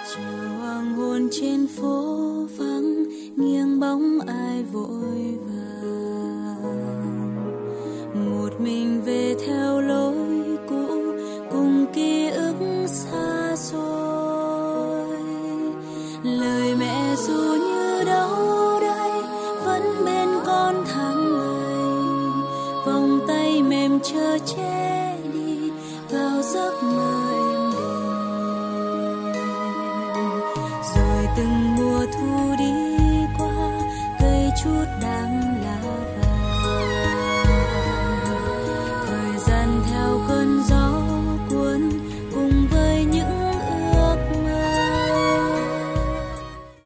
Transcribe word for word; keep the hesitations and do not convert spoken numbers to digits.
chiều hoàng hôn trên phố vắng nghiêng bóng ai vội vàng, một mình về theo lối cũ cùng ký ức xa xôi. Lời mẹ ru như đâu đây vẫn bên con tháng ngày, vòng tay mềm chờ che đi vào giấc mơ êm đềm. Rồi từng mùa thu